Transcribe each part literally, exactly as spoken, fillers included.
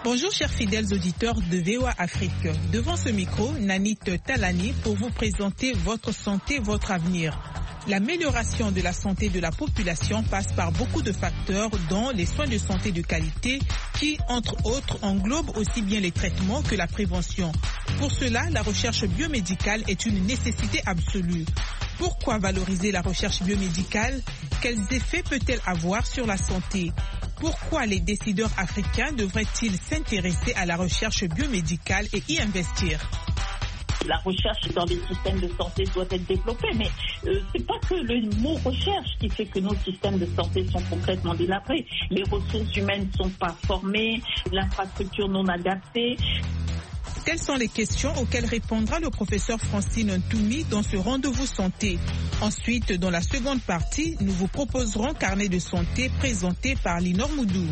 Bonjour chers fidèles auditeurs de V O A Afrique. Devant ce micro, Nanit Talani pour vous présenter votre santé, votre avenir. L'amélioration de la santé de la population passe par beaucoup de facteurs, dont les soins de santé de qualité qui, entre autres, englobent aussi bien les traitements que la prévention. Pour cela, la recherche biomédicale est une nécessité absolue. Pourquoi valoriser la recherche biomédicale? Quels effets peut-elle avoir sur la santé? Pourquoi les décideurs africains devraient-ils s'intéresser à la recherche biomédicale et y investir? La recherche dans les systèmes de santé doit être développée, mais euh, c'est pas que le mot recherche qui fait que nos systèmes de santé sont complètement délabrés. Les ressources humaines ne sont pas formées, l'infrastructure non adaptée. Telles sont les questions auxquelles répondra le professeur Francine Ntoumi dans ce rendez-vous santé. Ensuite, dans la seconde partie, nous vous proposerons Carnet de santé présenté par Linor Moudou.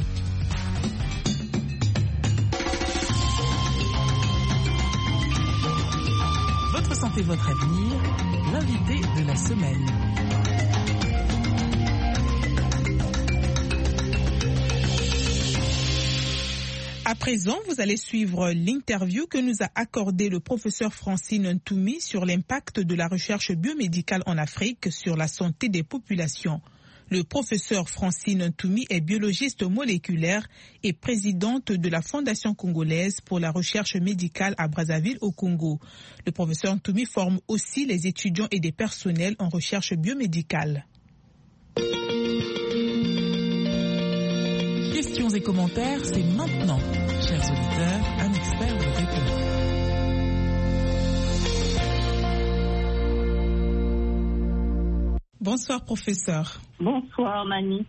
Votre santé, votre avenir, l'invité de la semaine. À présent, vous allez suivre l'interview que nous a accordé le professeur Francine Ntoumi sur l'impact de la recherche biomédicale en Afrique sur la santé des populations. Le professeur Francine Ntoumi est biologiste moléculaire et présidente de la Fondation congolaise pour la recherche médicale à Brazzaville au Congo. Le professeur Ntoumi forme aussi les étudiants et des personnels en recherche biomédicale. Questions et commentaires, c'est maintenant. Chers auditeurs, un expert vous répond. Bonsoir, professeur. Bonsoir, Manit.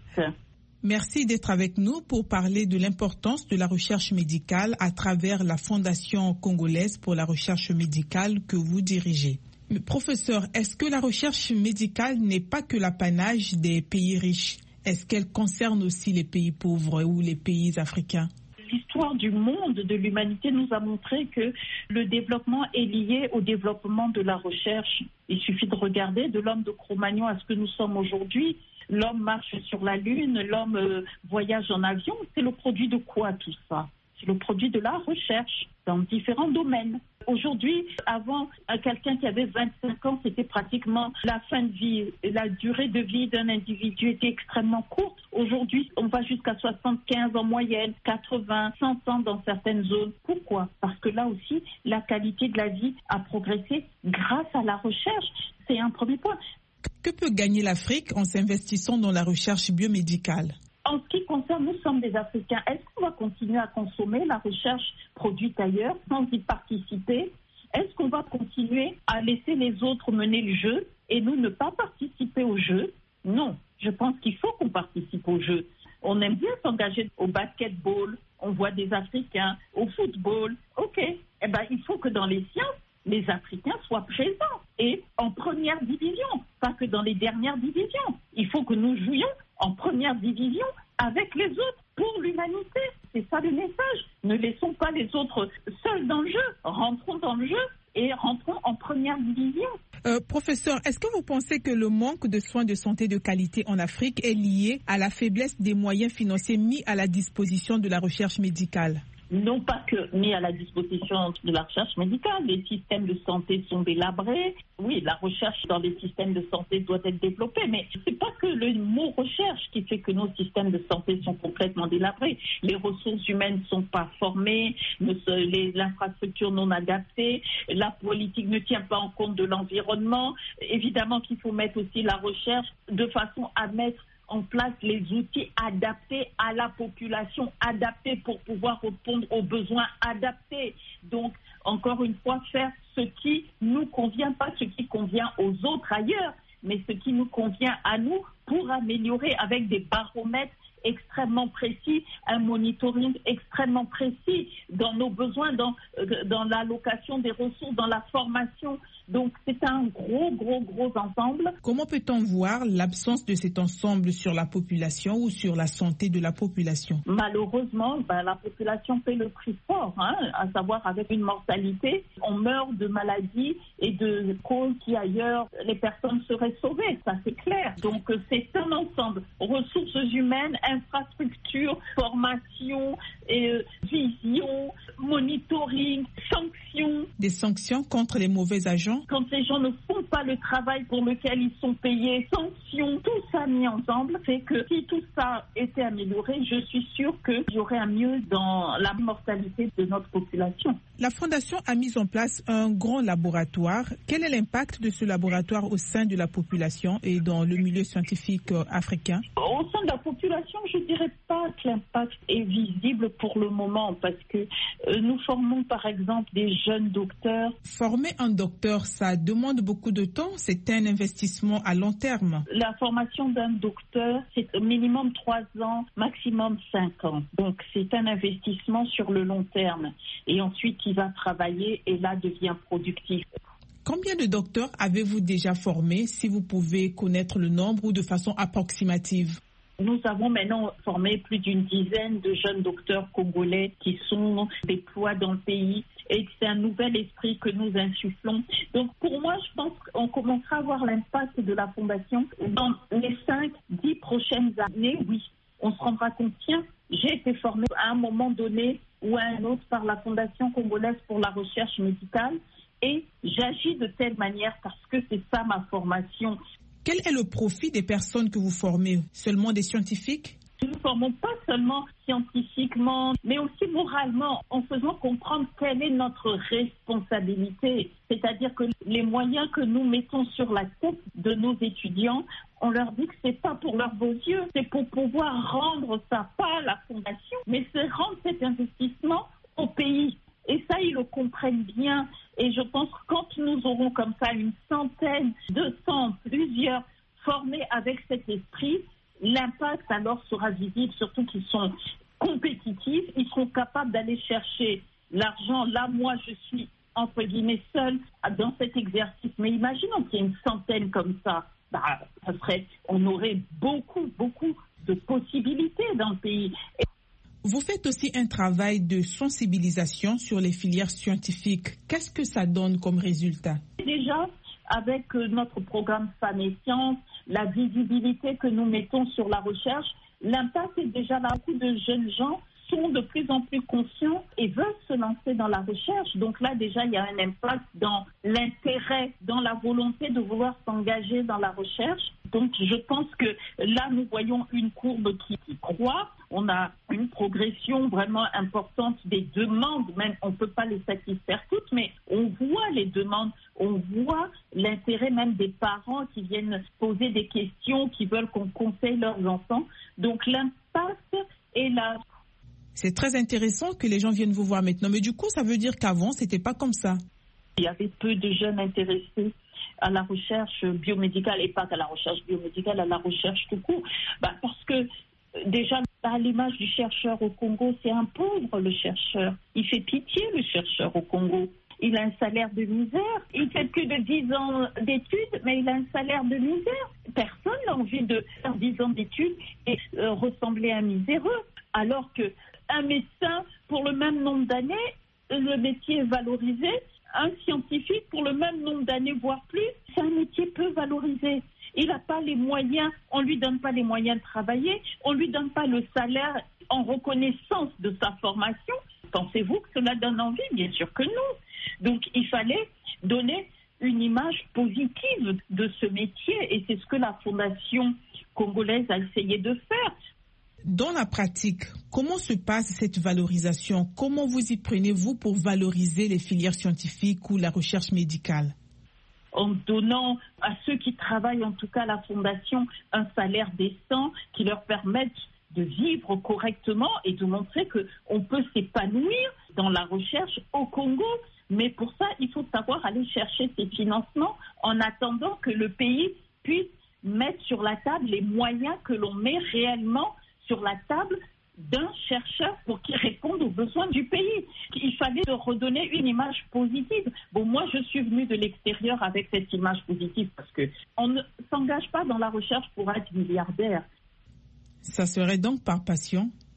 Merci d'être avec nous pour parler de l'importance de la recherche médicale à travers la Fondation congolaise pour la recherche médicale que vous dirigez. Mais professeur, est-ce que la recherche médicale n'est pas que l'apanage des pays riches? Est-ce qu'elle concerne aussi les pays pauvres ou les pays africains? L'histoire du monde, de l'humanité, nous a montré que le développement est lié au développement de la recherche. Il suffit de regarder de l'homme de Cro-Magnon à ce que nous sommes aujourd'hui. L'homme marche sur la Lune, l'homme euh, voyage en avion. C'est le produit de quoi tout ça? C'est le produit de la recherche dans différents domaines. Aujourd'hui, avant, quelqu'un qui avait vingt-cinq ans, c'était pratiquement la fin de vie. La durée de vie d'un individu était extrêmement courte. Aujourd'hui, on va jusqu'à soixante-quinze en moyenne, quatre-vingts, cent ans dans certaines zones. Pourquoi? Parce que là aussi, la qualité de la vie a progressé grâce à la recherche. C'est un premier point. Que peut gagner l'Afrique en s'investissant dans la recherche biomédicale? En ce qui concerne, nous sommes des Africains. Est-ce qu'on va continuer à consommer la recherche produite ailleurs sans y participer? Est-ce qu'on va continuer à laisser les autres mener le jeu et nous ne pas participer au jeu? Non, je pense qu'il faut qu'on participe au jeu. On aime bien s'engager au basketball, on voit des Africains, au football. Ok, eh ben, il faut que dans les sciences, les Africains soient présents et en première division, pas que dans les dernières divisions. Il faut que nous jouions en première division avec les autres pour l'humanité. C'est ça le message. Ne laissons pas les autres seuls dans le jeu. Rentrons dans le jeu et rentrons en première division. Euh, professeur, est-ce que vous pensez que le manque de soins de santé de qualité en Afrique est lié à la faiblesse des moyens financiers mis à la disposition de la recherche médicale? Non pas que mis à la disposition de la recherche médicale, les systèmes de santé sont délabrés. Oui, la recherche dans les systèmes de santé doit être développée, mais c'est pas que le mot recherche qui fait que nos systèmes de santé sont complètement délabrés. Les ressources humaines ne sont pas formées, l'infrastructure non adaptée, la politique ne tient pas en compte de l'environnement. Évidemment qu'il faut mettre aussi la recherche de façon à mettre en place les outils adaptés à la population, adaptés pour pouvoir répondre aux besoins adaptés. Donc, encore une fois, faire ce qui nous convient, pas ce qui convient aux autres ailleurs, mais ce qui nous convient à nous pour améliorer avec des baromètres extrêmement précis, un monitoring extrêmement précis dans nos besoins, dans, dans l'allocation des ressources, dans la formation. Donc, c'est un gros, gros, gros ensemble. Comment peut-on voir l'absence de cet ensemble sur la population ou sur la santé de la population? Malheureusement, ben, la population paie le prix fort, hein, à savoir avec une mortalité. On meurt de maladies et de causes qui ailleurs, les personnes seraient sauvées, ça c'est clair. Donc, c'est un ensemble. Ressources humaines, infrastructure, formation, euh, vision, monitoring, sanctions. Des sanctions contre les mauvais agents? Quand les gens ne font pas le travail pour lequel ils sont payés, sanctions, tout ça mis ensemble, fait que si tout ça était amélioré, je suis sûre qu'il y aurait un mieux dans la mortalité de notre population. La Fondation a mis en place un grand laboratoire. Quel est l'impact de ce laboratoire au sein de la population et dans le milieu scientifique africain? Au sein de la population, je ne dirais pas que l'impact est visible pour le moment parce que euh, nous formons par exemple des jeunes docteurs. Former un docteur, ça demande beaucoup de temps, c'est un investissement à long terme. La formation d'un docteur, c'est minimum trois ans, maximum cinq ans. Donc c'est un investissement sur le long terme. Et ensuite, il va travailler et là devient productif. Combien de docteurs avez-vous déjà formés, si vous pouvez connaître le nombre ou de façon approximative? Nous avons maintenant formé plus d'une dizaine de jeunes docteurs congolais qui sont déployés dans le pays et c'est un nouvel esprit que nous insufflons. Donc pour moi, je pense qu'on commencera à voir l'impact de la Fondation dans les cinq, dix prochaines années. Oui, on se rendra compte, tiens, j'ai été formé à un moment donné ou à un autre par la Fondation congolaise pour la recherche médicale et j'agis de telle manière parce que c'est ça ma formation. Quel est le profit des personnes que vous formez? Seulement des scientifiques? Nous ne formons pas seulement scientifiquement, mais aussi moralement, en faisant comprendre quelle est notre responsabilité. C'est-à-dire que les moyens que nous mettons sur la tête de nos étudiants, on leur dit que ce n'est pas pour leurs beaux yeux, c'est pour pouvoir rendre ça, pas à la Fondation, mais c'est rendre cet investissement au pays. Et ça, ils le comprennent bien. Et je pense que quand nous aurons comme ça une centaine, deux cents, plusieurs formés avec cet esprit, l'impact alors sera visible, surtout qu'ils sont compétitifs, ils seront capables d'aller chercher l'argent. Là, moi, je suis, entre guillemets, seule dans cet exercice. Mais imaginons qu'il y ait une centaine comme ça. Bah, ça serait, on aurait beaucoup, beaucoup de possibilités dans le pays. Et vous faites aussi un travail de sensibilisation sur les filières scientifiques. Qu'est-ce que ça donne comme résultat? Déjà, avec notre programme Femmes et Sciences, la visibilité que nous mettons sur la recherche, l'impact est déjà là. Beaucoup de jeunes gens sont de plus en plus conscients et veulent se lancer dans la recherche. Donc là, déjà, il y a un impact dans l'intérêt, dans la volonté de vouloir s'engager dans la recherche. Donc je pense que là, nous voyons une courbe qui, qui croît. On a une progression vraiment importante des demandes. Même, on ne peut pas les satisfaire toutes, mais on voit les demandes. On voit l'intérêt même des parents qui viennent poser des questions, qui veulent qu'on conseille leurs enfants. Donc l'impact est là. C'est très intéressant que les gens viennent vous voir maintenant. Mais du coup, ça veut dire qu'avant, ce n'était pas comme ça. Il y avait peu de jeunes intéressés à la recherche biomédicale et pas qu'à la recherche biomédicale, à la recherche tout court. Bah, parce que déjà, à l'image du chercheur au Congo, c'est un pauvre le chercheur. Il fait pitié le chercheur au Congo. Il a un salaire de misère. Il fait plus de dix ans d'études, mais il a un salaire de misère. Personne n'a envie de faire dix ans d'études et euh, ressembler à un miséreux. Alors qu'un médecin, pour le même nombre d'années, le métier est valorisé. Un scientifique, pour le même nombre d'années, voire plus, c'est un métier peu valorisé. Il n'a pas les moyens, on ne lui donne pas les moyens de travailler, on ne lui donne pas le salaire en reconnaissance de sa formation. Pensez-vous que cela donne envie? Bien sûr que non. Donc il fallait donner une image positive de ce métier et c'est ce que la Fondation congolaise a essayé de faire. Dans la pratique, comment se passe cette valorisation? Comment vous y prenez-vous pour valoriser les filières scientifiques ou la recherche médicale? En donnant à ceux qui travaillent, en tout cas à la Fondation, un salaire décent qui leur permette de vivre correctement et de montrer qu'on peut s'épanouir dans la recherche au Congo. Mais pour ça, il faut savoir aller chercher ces financements en attendant que le pays puisse mettre sur la table les moyens que l'on met réellement sur la table d'un chercheur pour qu'il réponde aux besoins du pays. Il fallait redonner une image positive. Bon, moi, je suis venue de l'extérieur avec cette image positive parce qu'on ne s'engage pas dans la recherche pour être milliardaire. Ça serait donc par passion?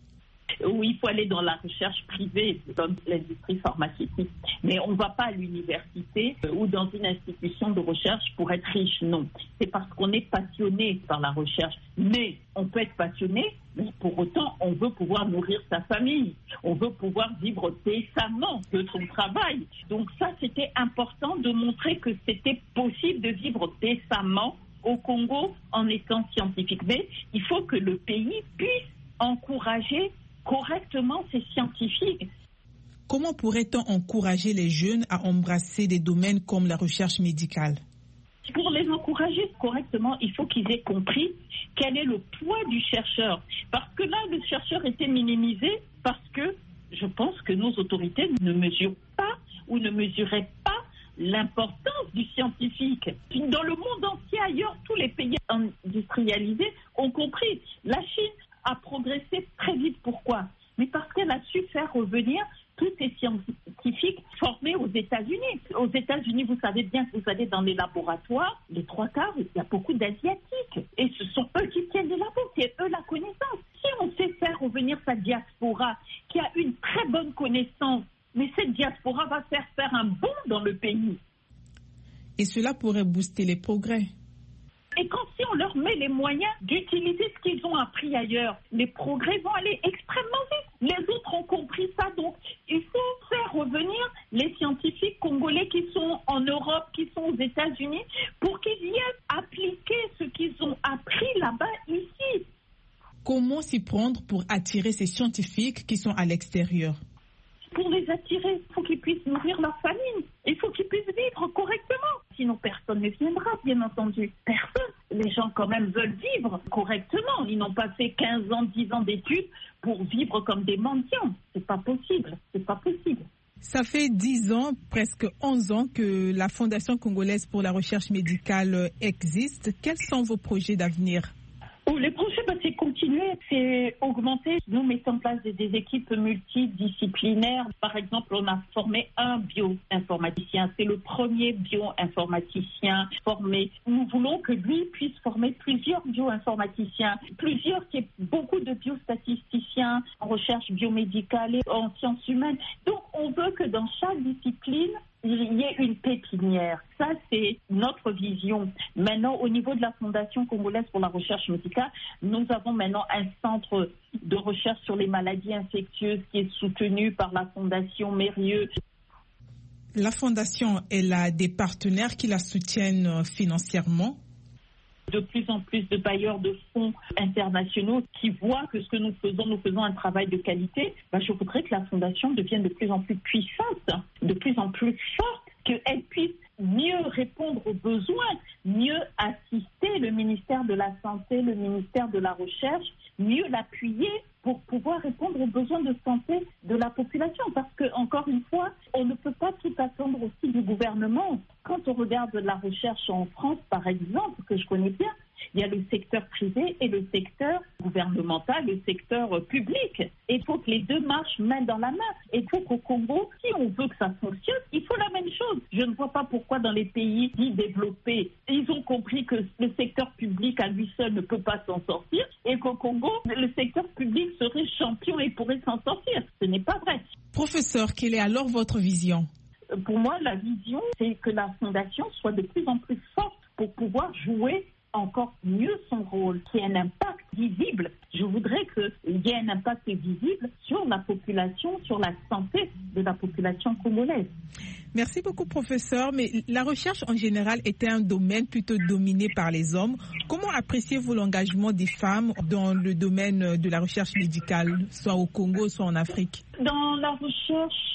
où il faut aller dans la recherche privée, dans l'industrie pharmaceutique. Mais on ne va pas à l'université ou dans une institution de recherche pour être riche, non. C'est parce qu'on est passionné par la recherche. Mais on peut être passionné, mais pour autant, on veut pouvoir nourrir sa famille. On veut pouvoir vivre décemment de son travail. Donc ça, c'était important de montrer que c'était possible de vivre décemment au Congo en étant scientifique. Mais il faut que le pays puisse encourager correctement ces scientifiques. Comment pourrait-on encourager les jeunes à embrasser des domaines comme la recherche médicale? Pour les encourager correctement, il faut qu'ils aient compris quel est le poids du chercheur. Parce que là, le chercheur était minimisé parce que je pense que nos autorités ne mesurent pas ou ne mesuraient pas l'importance du scientifique. Dans le monde entier, ailleurs, tous les pays industrialisés ont compris. La Chine a progressé très vite. Pourquoi? Mais parce qu'elle a su faire revenir tous ces scientifiques formés aux États-Unis. Aux États-Unis, vous savez bien que vous allez dans les laboratoires, les trois quarts, il y a beaucoup d'Asiatiques. Et ce sont eux qui tiennent les labos, c'est eux la connaissance. Si on sait faire revenir sa diaspora, qui a une très bonne connaissance, mais cette diaspora va faire faire un bond dans le pays. Et cela pourrait booster les progrès. Et quand si on leur met les moyens d'utiliser ce qu'ils ont appris ailleurs, les progrès vont aller extrêmement vite. Les autres ont compris ça, donc il faut faire revenir les scientifiques congolais qui sont en Europe, qui sont aux États-Unis, pour qu'ils viennent appliquer ce qu'ils ont appris là-bas, ici. Comment s'y prendre pour attirer ces scientifiques qui sont à l'extérieur? Pour les attirer, il faut qu'ils puissent nourrir leur famille. Il faut qu'ils puissent vivre correctement. Sinon, personne ne viendra, bien entendu. Personne. Les gens, quand même, veulent vivre correctement. Ils n'ont pas fait quinze ans, dix ans d'études pour vivre comme des mendiants. C'est pas possible. C'est pas possible. Ça fait dix ans, presque onze ans que la Fondation congolaise pour la recherche médicale existe. Quels sont vos projets d'avenir? Les projets, bah, c'est continuer, c'est augmenter. Nous mettons en place des, des équipes multidisciplinaires. Par exemple, on a formé un bioinformaticien. C'est le premier bioinformaticien formé. Nous voulons que lui puisse former plusieurs bioinformaticiens, plusieurs, qui est beaucoup de biostatisticiens en recherche biomédicale et en sciences humaines. Donc, on veut que dans chaque discipline, il y ait une pépinière. Ça, c'est notre vision. Maintenant, au niveau de la Fondation congolaise pour la recherche médicale, nous avons maintenant un centre de recherche sur les maladies infectieuses qui est soutenu par la Fondation Mérieux. La Fondation, elle a des partenaires qui la soutiennent financièrement? De plus en plus de bailleurs de fonds internationaux qui voient que ce que nous faisons, nous faisons un travail de qualité. Ben, je voudrais que la Fondation devienne de plus en plus puissante, de plus en plus forte, qu'elle puisse mieux répondre aux besoins, mieux assister le ministère de la Santé, le ministère de la Recherche, mieux l'appuyer pour pouvoir répondre aux besoins de santé de la population. Parce que, encore une fois, on ne peut pas tout attendre aussi du gouvernement. Quand on regarde la recherche en France, par exemple, que je connais bien, il y a le secteur privé et le secteur gouvernemental, le secteur public. Et il faut que les deux marchent main dans la main. Et il faut qu'au Congo, si on veut que ça fonctionne, il faut la même chose. Je ne vois pas pourquoi dans les pays dits développés, ils ont compris que le secteur public à lui seul ne peut pas s'en sortir et qu'au Congo, le secteur public serait champion et pourrait s'en sortir. Ce n'est pas vrai. Professeur, quelle est alors votre vision? Pour moi, la vision, c'est que la Fondation soit de plus en plus forte pour pouvoir jouer encore mieux son rôle, qui ait un impact visible. Je voudrais qu'il y ait un impact visible sur la population, sur la santé de la population congolaise. Merci beaucoup, professeur. Mais la recherche en général était un domaine plutôt dominé par les hommes. Comment appréciez-vous l'engagement des femmes dans le domaine de la recherche médicale, soit au Congo, soit en Afrique? Dans la recherche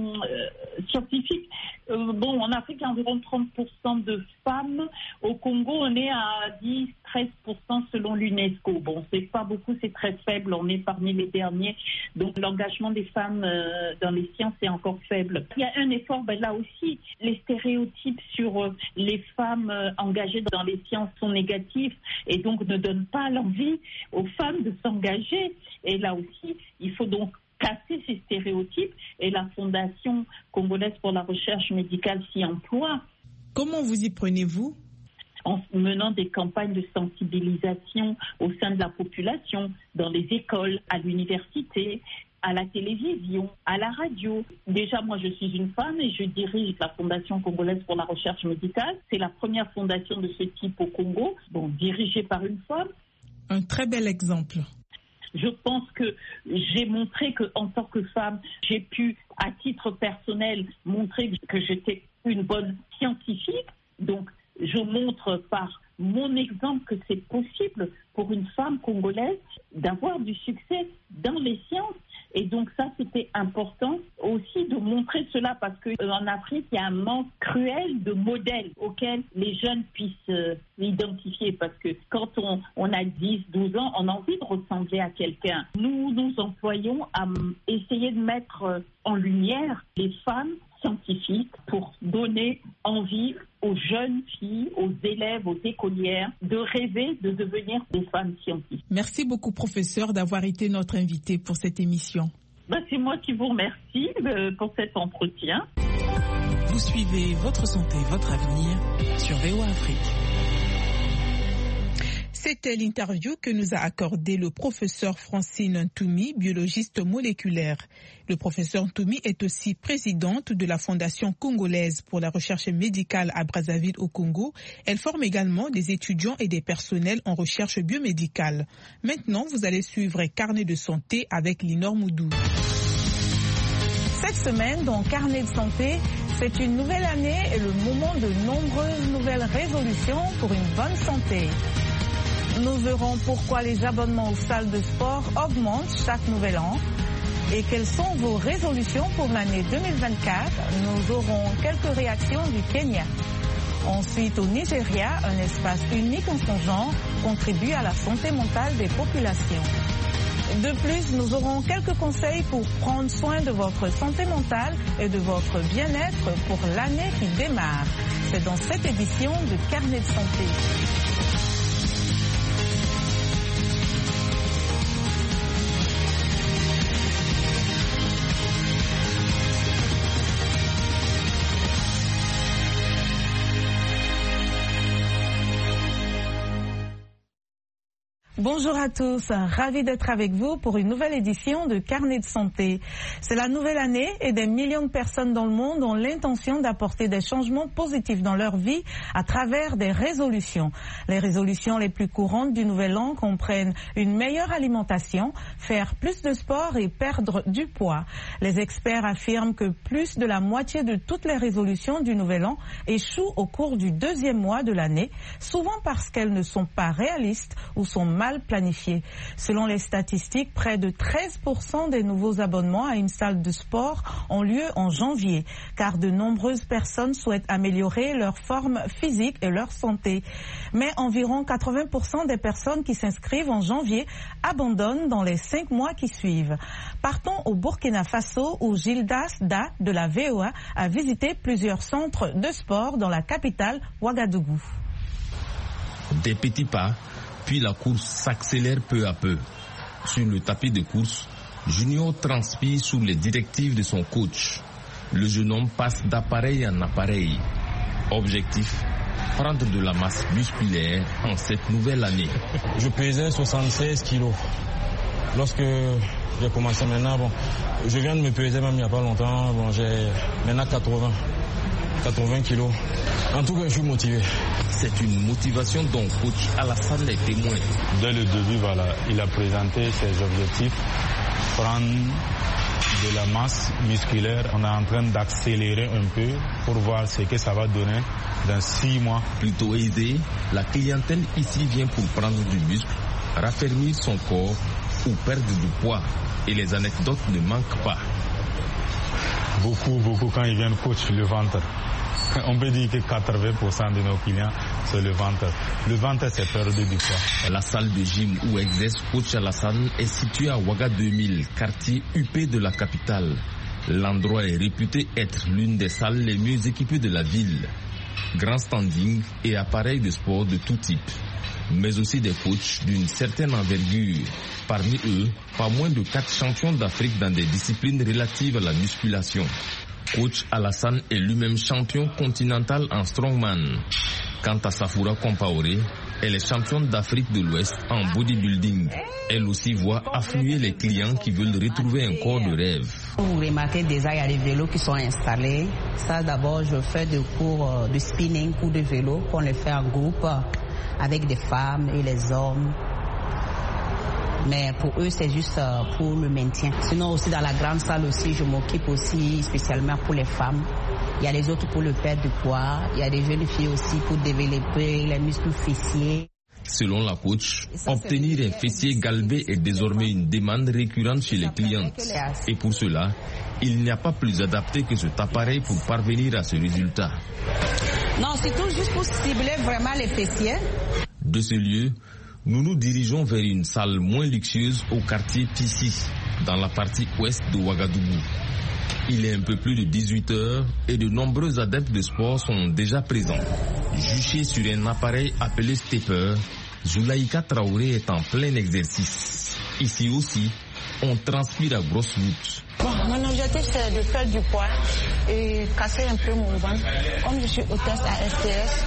euh, scientifique, euh, bon, en Afrique, il y a environ trente pour cent de femmes. Au Congo, on est à dix à treize pour cent selon l'UNESCO. Bon, c'est pas beaucoup, c'est très faible. On est parmi les derniers. Donc, l'engagement des femmes euh, dans les sciences est encore faible. Il y a un effort, ben, là aussi, les stéréotypes sur euh, les femmes euh, engagées dans les sciences sont négatifs et donc ne donnent pas l'envie aux femmes de s'engager. Et là aussi, il faut donc casser ces stéréotypes et la Fondation congolaise pour la recherche médicale s'y emploie. Comment vous y prenez-vous? en menant des campagnes de sensibilisation au sein de la population, dans les écoles, à l'université, à la télévision, à la radio. Déjà, moi, je suis une femme et je dirige la Fondation congolaise pour la recherche médicale. C'est la première fondation de ce type au Congo, bon, dirigée par une femme. Un très bel exemple. Je pense que j'ai montré qu'en tant que femme, j'ai pu, à titre personnel, montrer que j'étais une bonne scientifique. Donc, je montre par mon exemple que c'est possible pour une femme congolaise d'avoir du succès dans les sciences. Et donc ça, c'était important aussi de montrer cela parce qu'en Afrique, il y a un manque cruel de modèles auxquels les jeunes puissent euh, identifier. Parce que quand on, on a dix, douze ans, on a envie de ressembler à quelqu'un. Nous nous employons à essayer de mettre en lumière les femmes scientifiques pour donner envie aux jeunes filles, aux élèves, aux écolières de rêver de devenir des femmes scientifiques. Merci beaucoup, professeur, d'avoir été notre invité pour cette émission. Ben, c'est moi qui vous remercie euh, pour cet entretien. Vous suivez Votre Santé, Votre Avenir sur V O A Afrique. C'était l'interview que nous a accordé le professeur Francine Ntoumi, biologiste moléculaire. Le professeur Ntoumi est aussi présidente de la Fondation congolaise pour la recherche médicale à Brazzaville au Congo. Elle forme également des étudiants et des personnels en recherche biomédicale. Maintenant, vous allez suivre Carnet de santé avec Linor Moudou. Cette semaine, dans Carnet de santé, c'est une nouvelle année et le moment de nombreuses nouvelles résolutions pour une bonne santé. Nous verrons pourquoi les abonnements aux salles de sport augmentent chaque nouvel an et quelles sont vos résolutions pour l'année deux mille vingt-quatre. Nous aurons quelques réactions du Kenya. Ensuite, au Nigeria, un espace unique en son genre contribue à la santé mentale des populations. De plus, nous aurons quelques conseils pour prendre soin de votre santé mentale et de votre bien-être pour l'année qui démarre. C'est dans cette édition de Carnet de santé. Bonjour à tous, ravi d'être avec vous pour une nouvelle édition de Carnet de santé. C'est la nouvelle année et des millions de personnes dans le monde ont l'intention d'apporter des changements positifs dans leur vie à travers des résolutions. Les résolutions les plus courantes du nouvel an comprennent une meilleure alimentation, faire plus de sport et perdre du poids. Les experts affirment que plus de la moitié de toutes les résolutions du nouvel an échouent au cours du deuxième mois de l'année, souvent parce qu'elles ne sont pas réalistes ou sont mal planifié. Selon les statistiques, près de treize pour cent des nouveaux abonnements à une salle de sport ont lieu en janvier, car de nombreuses personnes souhaitent améliorer leur forme physique et leur santé. Mais environ quatre-vingts pour cent des personnes qui s'inscrivent en janvier abandonnent dans les cinq mois qui suivent. Partons au Burkina Faso où Gildas Da de la V O A a visité plusieurs centres de sport dans la capitale Ouagadougou. Des petits pas, puis la course s'accélère peu à peu. Sur le tapis de course, Junior transpire sous les directives de son coach. Le jeune homme passe d'appareil en appareil. Objectif, prendre de la masse musculaire en cette nouvelle année. Je pesais soixante-seize kilos. Lorsque j'ai commencé maintenant, bon, je viens de me peser même il n'y a pas longtemps, bon, j'ai maintenant quatre-vingts, quatre-vingts kilos. En tout cas, je suis motivé. C'est une motivation dont coach Alassane est témoin. Dès le début, voilà, il a présenté ses objectifs. Prendre de la masse musculaire. On est en train d'accélérer un peu pour voir ce que ça va donner dans six mois. Plutôt aisé, la clientèle ici vient pour prendre du muscle, raffermir son corps ou perdre du poids. Et les anecdotes ne manquent pas. Beaucoup, beaucoup quand ils viennent coach le ventre. On peut dire que quatre-vingts pour cent de nos clients, c'est le ventre. Le ventre, c'est perdre du poids. La salle de gym où exerce coach Alassane est située à Ouaga deux mille, quartier huppé de la capitale. L'endroit est réputé être l'une des salles les mieux équipées de la ville. Grand standing et appareils de sport de tout type, mais aussi des coachs d'une certaine envergure. Parmi eux, pas moins de quatre champions d'Afrique dans des disciplines relatives à la musculation. Coach Alassane est lui-même champion continental en strongman. Quant à Safura Compaoré, elle est championne d'Afrique de l'Ouest en bodybuilding. Elle aussi voit affluer les clients qui veulent retrouver un corps de rêve. Vous remarquez déjà, il y a des vélos qui sont installés. Ça, d'abord, je fais des cours de spinning, cours de vélo, qu'on les fait en groupe avec des femmes et les hommes. Mais pour eux, c'est juste pour le maintien. Sinon, aussi dans la grande salle aussi, je m'occupe aussi spécialement pour les femmes. Il y a les autres pour le perdre du poids. Il y a des jeunes filles aussi pour développer les muscles fessiers. Selon la coach, obtenir un fessier galbé est désormais une demande récurrente chez les clientes. Et pour cela, il n'y a pas plus adapté que cet appareil pour parvenir à ce résultat. Non, c'est tout juste pour cibler vraiment les fessiers. De ce lieu, nous nous dirigeons vers une salle moins luxueuse au quartier Pissi, dans la partie ouest de Ouagadougou. Il est un peu plus de dix-huit heures et de nombreux adeptes de sport sont déjà présents. Juchés sur un appareil appelé stepper, Zulaïka Traoré est en plein exercice. Ici aussi, on transpire à grosses gouttes. Bon, mon objectif c'est de faire du poids et casser un peu mon ventre. Comme je suis hôtesse à S T S,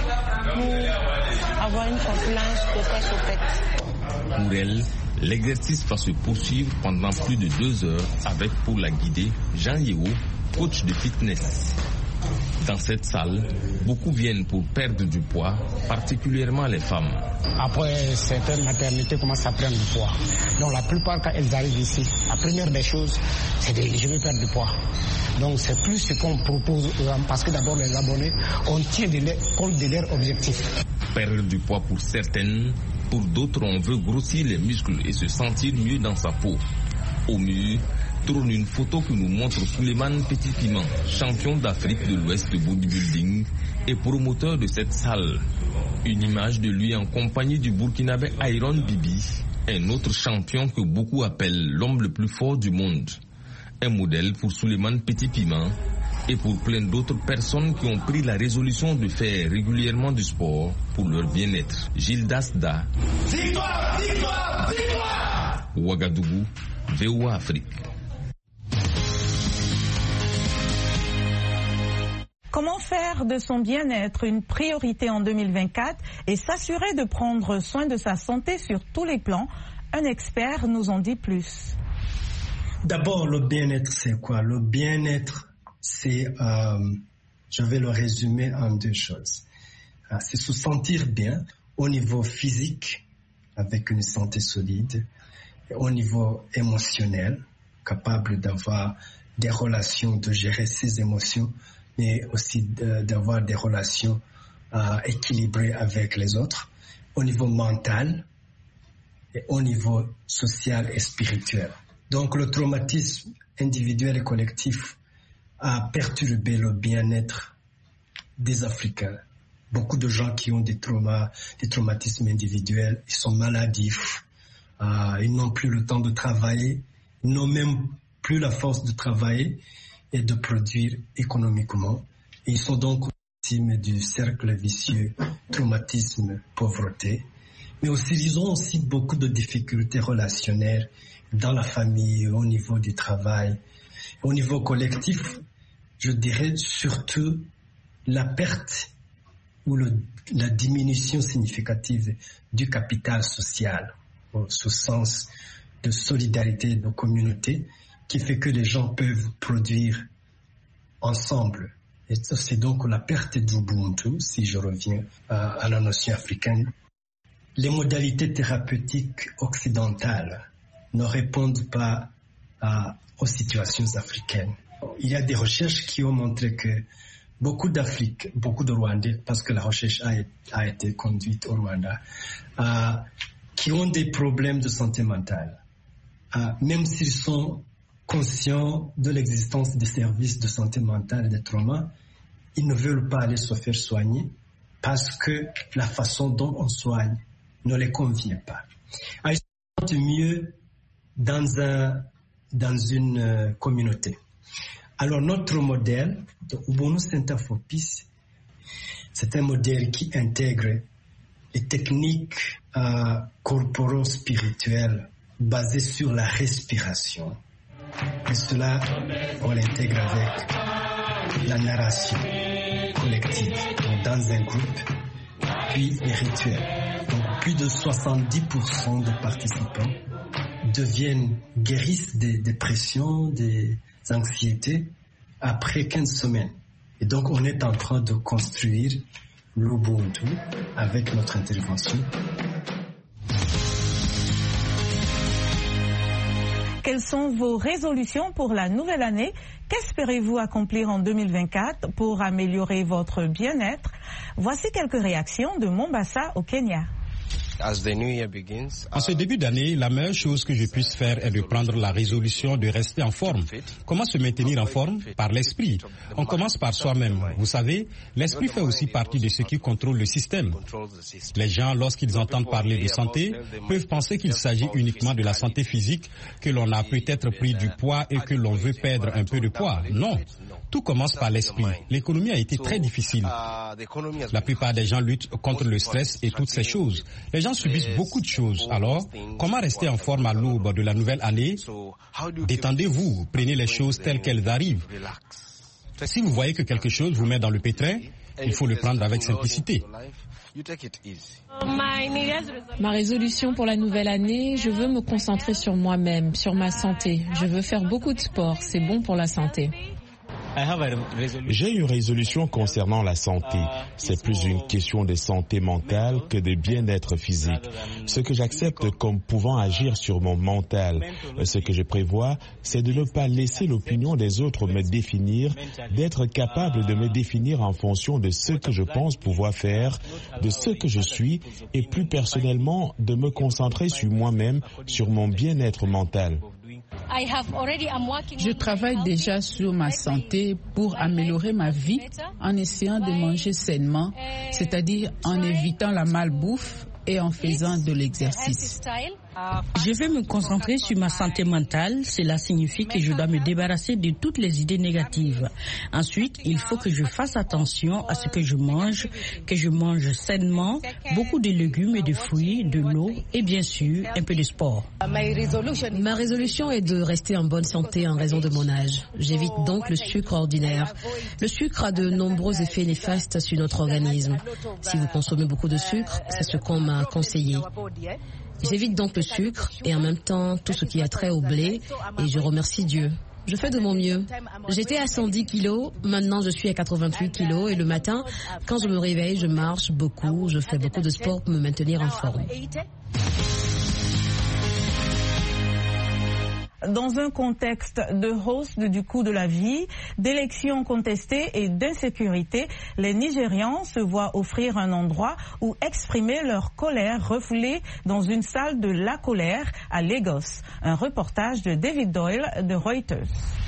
pour avoir une confiance de face au pec. Pour elle, l'exercice va se poursuivre pendant plus de deux heures avec, pour la guider, Jean Yeo, coach de fitness. Dans cette salle, beaucoup viennent pour perdre du poids, particulièrement les femmes. Après certaines maternités commencent à prendre du poids. Donc la plupart quand elles arrivent ici, la première des choses, c'est de je veux perdre du poids. Donc c'est plus ce qu'on propose, parce que d'abord les abonnés, on tient de leur, compte de leur objectif. Perdre du poids pour certaines, pour d'autres on veut grossir les muscles et se sentir mieux dans sa peau. Au mur, tourne une photo qui nous montre Souleymane Petit-Piment, champion d'Afrique de l'Ouest de bodybuilding et promoteur de cette salle. Une image de lui en compagnie du Burkinabé Iron Bibi, un autre champion que beaucoup appellent l'homme le plus fort du monde. Un modèle pour Souleymane Petit-Piment et pour plein d'autres personnes qui ont pris la résolution de faire régulièrement du sport pour leur bien-être. Gilles Dasda, victoire, victoire, victoire. Ouagadougou, V O A Afrique. Comment faire de son bien-être une priorité en deux mille vingt-quatre et s'assurer de prendre soin de sa santé sur tous les plans? Un expert nous en dit plus. D'abord, le bien-être, c'est quoi? Le bien-être, c'est, euh, je vais le résumer en deux choses. C'est se sentir bien au niveau physique, avec une santé solide, et au niveau émotionnel, capable d'avoir des relations, de gérer ses émotions, mais aussi d'avoir des relations euh, équilibrées avec les autres, au niveau mental et au niveau social et spirituel. Donc le traumatisme individuel et collectif a perturbé le bien-être des Africains. Beaucoup de gens qui ont des traumas, des traumatismes individuels, ils sont maladifs, euh, ils n'ont plus le temps de travailler, ils n'ont même plus la force de travailler et de produire économiquement. Et ils sont donc victimes du cercle vicieux, traumatisme, pauvreté. Mais aussi, ils ont aussi beaucoup de difficultés relationnelles dans la famille, au niveau du travail. Au niveau collectif, je dirais surtout la perte ou le, la diminution significative du capital social, au sens de solidarité de communauté, qui fait que les gens peuvent produire ensemble. Et c'est donc la perte d'Ubuntu, si je reviens à, à la notion africaine. Les modalités thérapeutiques occidentales ne répondent pas à, aux situations africaines. Il y a des recherches qui ont montré que beaucoup d'Afrique, beaucoup de Rwandais, parce que la recherche a, a été conduite au Rwanda, euh, qui ont des problèmes de santé mentale, euh, même s'ils sont conscients de l'existence des services de santé mentale et des traumas, ils ne veulent pas aller se faire soigner parce que la façon dont on soigne ne les convient pas. Ils se sentent mieux dans, un, dans une euh, communauté. Alors notre modèle de Ubuntu Center for Peace, c'est un modèle qui intègre les techniques euh, corporo-spirituelles basées sur la respiration. Et cela, on l'intègre avec la narration collective. Donc, dans un groupe, puis est rituel. Donc plus de soixante-dix pour cent des participants deviennent, guérissent des dépressions, des anxiétés après quinze semaines. Et donc on est en train de construire l'Ubuntu avec notre intervention. Quelles sont vos résolutions pour la nouvelle année? Qu'espérez-vous accomplir en deux mille vingt-quatre pour améliorer votre bien-être? Voici quelques réactions de Mombasa au Kenya. En ce début d'année, la meilleure chose que je puisse faire est de prendre la résolution de rester en forme. Comment se maintenir en forme? Par l'esprit. On commence par soi-même. Vous savez, l'esprit fait aussi partie de ce qui contrôle le système. Les gens, lorsqu'ils entendent parler de santé, peuvent penser qu'il s'agit uniquement de la santé physique, que l'on a peut-être pris du poids et que l'on veut perdre un peu de poids. Non. Tout commence par l'esprit. L'économie a été très difficile. La plupart des gens luttent contre le stress et toutes ces choses. Les gens subissent beaucoup de choses. Alors, comment rester en forme à l'aube de la nouvelle année? Détendez-vous, prenez les choses telles qu'elles arrivent. Si vous voyez que quelque chose vous met dans le pétrin, il faut le prendre avec simplicité. Ma résolution pour la nouvelle année, je veux me concentrer sur moi-même, sur ma santé. Je veux faire beaucoup de sport, c'est bon pour la santé. J'ai une résolution concernant la santé. C'est plus une question de santé mentale que de bien-être physique. Ce que j'accepte comme pouvant agir sur mon mental, ce que je prévois, c'est de ne pas laisser l'opinion des autres me définir, d'être capable de me définir en fonction de ce que je pense pouvoir faire, de ce que je suis, et plus personnellement, de me concentrer sur moi-même, sur mon bien-être mental. Je travaille déjà sur ma santé pour améliorer ma vie en essayant de manger sainement, c'est-à-dire en évitant la malbouffe et en faisant de l'exercice. Je vais me concentrer sur ma santé mentale. Cela signifie que je dois me débarrasser de toutes les idées négatives. Ensuite, il faut que je fasse attention à ce que je mange, que je mange sainement, beaucoup de légumes et de fruits, de l'eau et bien sûr un peu de sport. Ma résolution est de rester en bonne santé en raison de mon âge. J'évite donc le sucre ordinaire. Le sucre a de nombreux effets néfastes sur notre organisme. Si vous consommez beaucoup de sucre, c'est ce qu'on m'a conseillé. J'évite donc le sucre et en même temps tout ce qui a trait au blé et je remercie Dieu. Je fais de mon mieux. J'étais à cent dix kilos, maintenant je suis à quatre-vingt-huit kilos et le matin, quand je me réveille, je marche beaucoup, je fais beaucoup de sport pour me maintenir en forme. Dans un contexte de hausse du coût de la vie, d'élections contestées et d'insécurité, les Nigérians se voient offrir un endroit où exprimer leur colère refoulée dans une salle de la colère à Lagos. Un reportage de David Doyle de Reuters.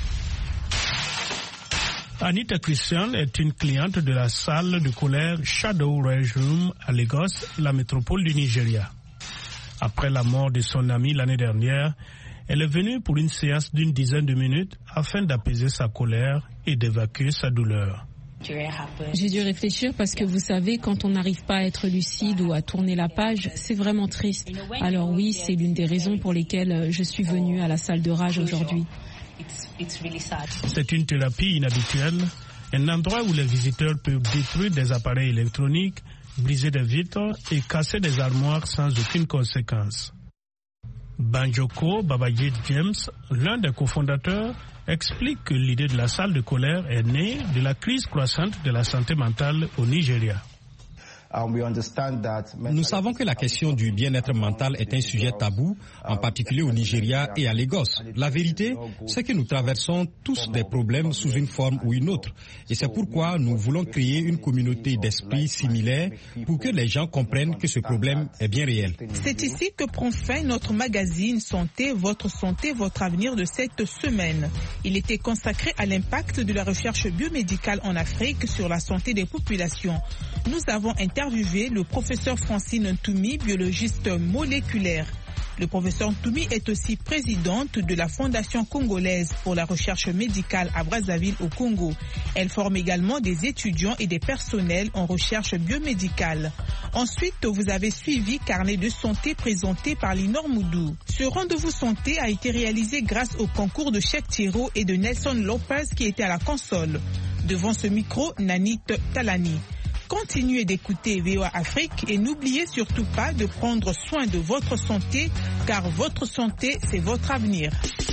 Anita Christian est une cliente de la salle de colère Shadow Rage Room à Lagos, la métropole du Nigeria. Après la mort de son ami l'année dernière, elle est venue pour une séance d'une dizaine de minutes afin d'apaiser sa colère et d'évacuer sa douleur. J'ai dû réfléchir parce que vous savez, quand on n'arrive pas à être lucide ou à tourner la page, c'est vraiment triste. Alors oui, c'est l'une des raisons pour lesquelles je suis venue à la salle de rage aujourd'hui. C'est une thérapie inhabituelle, un endroit où les visiteurs peuvent détruire des appareils électroniques, briser des vitres et casser des armoires sans aucune conséquence. Banjoko Babajit James, l'un des cofondateurs, explique que l'idée de la salle de colère est née de la crise croissante de la santé mentale au Nigeria. Nous savons que la question du bien-être mental est un sujet tabou, en particulier au Nigeria et à Lagos. La vérité, c'est que nous traversons tous des problèmes sous une forme ou une autre. Et c'est pourquoi nous voulons créer une communauté d'esprit similaire pour que les gens comprennent que ce problème est bien réel. C'est ici que prend fin notre magazine Santé, votre santé, votre avenir de cette semaine. Il était consacré à l'impact de la recherche biomédicale en Afrique sur la santé des populations. Nous avons interviewé le professeur Francine Ntoumi, biologiste moléculaire. Le professeur Ntoumi est aussi présidente de la Fondation congolaise pour la recherche médicale à Brazzaville au Congo. Elle forme également des étudiants et des personnels en recherche biomédicale. Ensuite, vous avez suivi Carnet de santé présenté par Linor Moudou. Ce rendez-vous santé a été réalisé grâce au concours de Cheikh Thiro et de Nelson Lopez qui était à la console. Devant ce micro, Nanit Talani. Continuez d'écouter V O A Afrique et n'oubliez surtout pas de prendre soin de votre santé, car votre santé, c'est votre avenir.